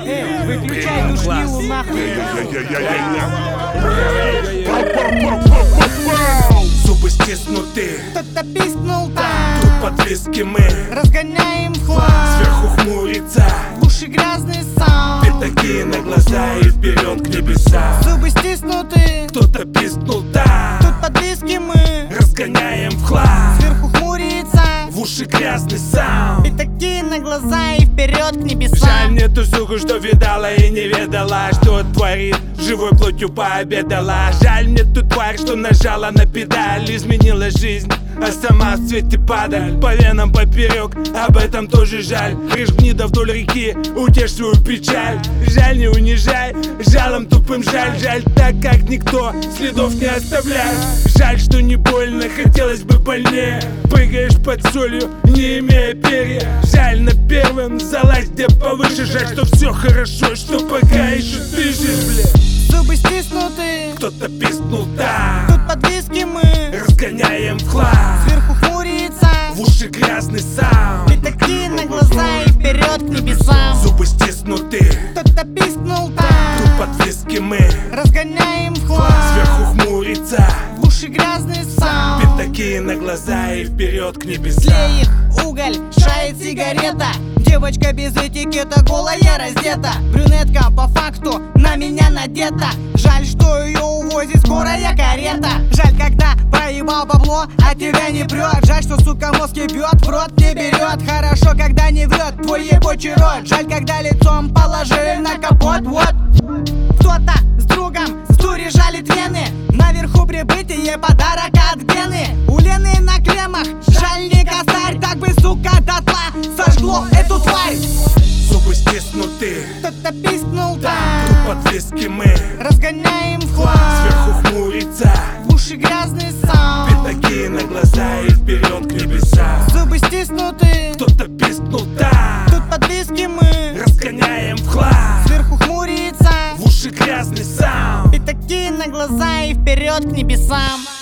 Выключай душнилу нахуй. Зубы стиснуты, Кто-то пискнул там. тут под виски мы Разгоняем хлам. сверху хмурится. В уши грязный саунд. Пятаки на глаза и вперед к небесам. Зубы стиснуты. Кто-то пискнул там, Тут под виски мы разгоняем в хлам. сверху хмурится. В уши грязный саунд. Пятаки на глаза и вперед к небесам. Жаль мне ту суку, что видала и не ведала, что творит, живой плотью пообедала. Жаль мне ту тварь, что нажала на педаль, изменила жизнь, а сама в цвете падаль. По венам поперек, об этом тоже жаль. Режь гнида вдоль реки, утешь свою печаль. Жаль, не унижай, жалом тупым жаль. Жаль так, как никто следов не оставляет. Жаль, что не больно, хотелось бы больнее. Прыгаешь под солью, не имея перья. Жаль, на первом залазь где повыше. Жаль, что все хорошо, что пока еще дышишь, блядь. Зубы стиснуты. Кто-то пискнул там, Тут под виски мы разгоняем в хлам. сверху хмурится. В уши грязный саунд. Пятаки на глаза и вперед к небесам. Зубы стиснуты, Кто-то пискнул тут там. под виски мы Разгоняем в хлам. сверху хмурится. В уши грязный саунд. Пятаки на глаза и вперед к небесам. Тлеет уголь, шает сигарета. Девочка без этикета, голая раздета. Брюнетка по факту на меня надета. Жаль, что ее увозит скорая карета. Жаль, когда проебал бабло, а тебя не прет. Жаль, что сука мозг ебет, в рот не берет. Хорошо, когда не врет твой ебучий рот. Жаль, когда лицом положили на капот. Вот кто-то с другом с дури жалит вены. Наверху прибытие, подарок от Гены. У Лены на кремах, жаль не косарь. Так бы, сука, дотла сожгло эту тварь. Зубы стиснуты, Кто-то пискнул тут там. под виски мы Разгоняем в хлам. сверху хмурится. В уши грязный саунд. Пятаки на глаза и вперед к небесам. Зубы стиснуты. Кто-то пискнул там, Тут под виски мы разгоняем в хлам. сверху хмурится. В уши грязный саунд. Пятаки на глаза и вперед к небесам.